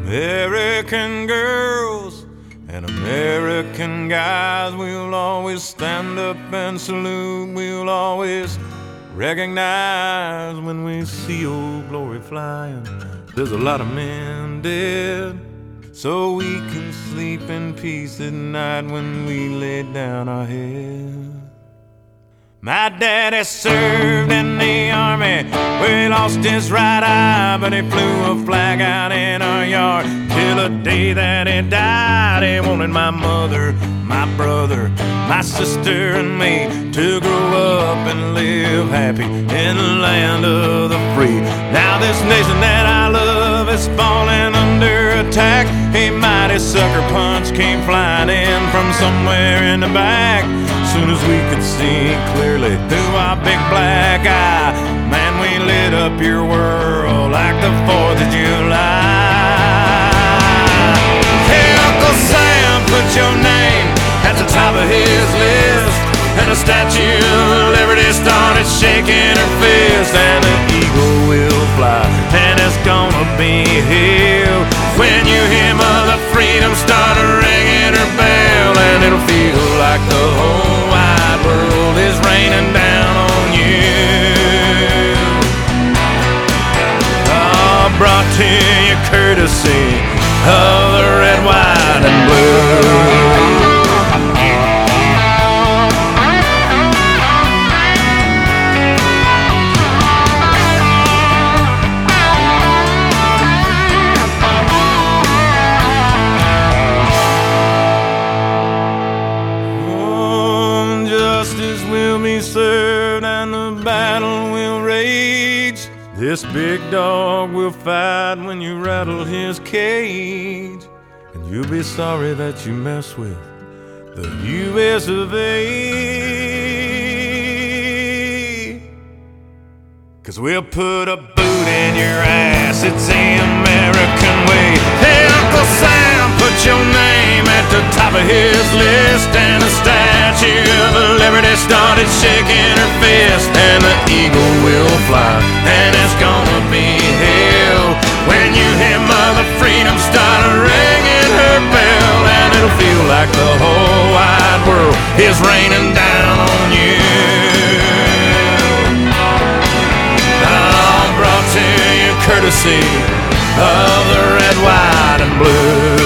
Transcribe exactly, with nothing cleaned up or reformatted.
American girls and American guys, we'll always stand up and salute. We'll always recognize when we see Old Glory flying. There's a lot of men dead, so we can sleep in peace at night when we lay down our head. My daddy served in the army, where he lost his right eye, but he flew a flag out in our yard till the day that he died. He wanted my mother, my brother, my sister and me to grow up and live happy in the land of the free. Now this nation that I love is falling under attack. A mighty sucker punch came flying in from somewhere in the back. Soon as we could see clearly through our big black eye, man, we lit up your world like the fourth of July. Hey, Uncle Sam, put your name at the top of his list, and the Statue of Liberty started shaking her fist, and the eagle will fly, and it's gonna be here when you hear Mother Freedom start ringing her bell, and it'll feel like the whole wide world is raining down on you. Oh, brought to you courtesy of the red, white, and blue. Served and the battle will rage. This big dog will fight when you rattle his cage, and you'll be sorry that you mess with the U S of A. Cause we'll put a boot in your ass, it's the American way. Hey, Uncle Sam, put your name at the top of his list, and the Statue of Liberty started shaking her fist, and the eagle will fly, and it's gonna be hell when you hear Mother Freedom start ringing her bell, and it'll feel like the whole wide world is raining down on you. Oh, brought to you courtesy of the red, white, and blue.